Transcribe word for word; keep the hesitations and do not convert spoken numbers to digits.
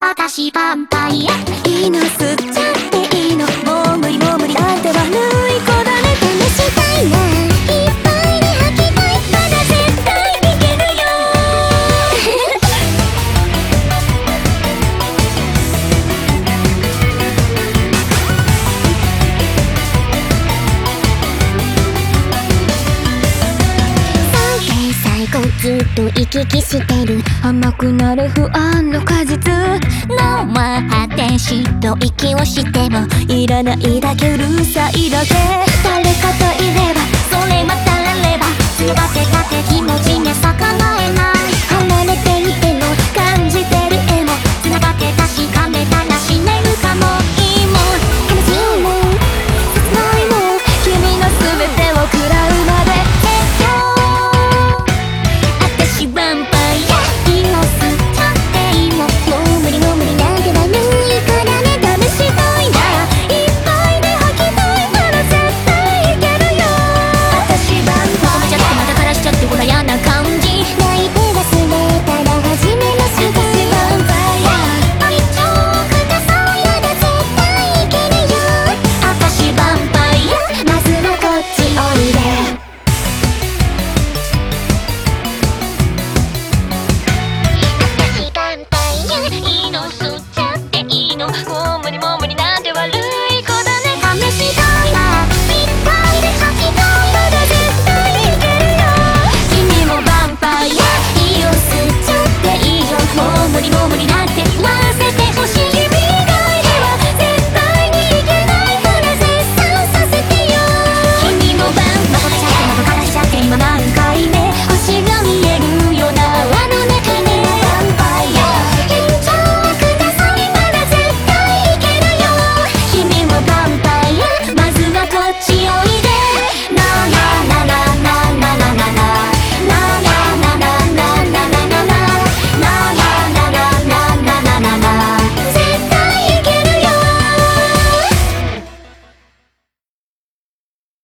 あたしヴァンパイア。 いいの吸っちゃっていいの、もう無理もう無理なんて悪い子だね。 試したいな、いっぱいで吐きたい、まだ絶対いけるよ最低最高ずっと行き来してる、 甘くなれ不安の果実、 ノーマン発展しと息をしてもいらないだけうるさいだけ。 誰かといればそれまたられば、育てたって気持ちに逆らえない。離れていても感じてる絵も繋がって確かめたら死ねるかも。いいもん悲しいもん切ないもん、 君の全てを食らうまで。 あたしヴァンパイア。いいの吸っちゃっていいの、もう無理もう無理なんて悪いからね。試したいな、いっぱいで吐きたい、まだ絶対いけるよ。あたしヴァンパイア。まとめちゃってまた枯らしちゃってほら嫌な感じ、泣いて忘れたら初めまして。あたしヴァンパイア。愛情ください、まだ絶対いけるよ。あたしヴァンパイア。まずはこっちおいで。私ヴァンパイア。いいの吸っちゃっていいの、もう無理もう無理なんて悪い子だね。試したいな、いっぱいで吐きたい、まだ絶対いけるよ。君もヴァンパイア。いいよ吸っちゃっていいよ、もう無理もう無理なんて言わせてほしい。君以外では絶対にいけないから絶賛させてよ。君もヴァンまとめちゃってまた枯らしちゃって今何回目、星が見えるような輪の中で。ヴァンパイア。返事をください、まだ絶対いけるよ。君もヴァンパイア。まずはこっちを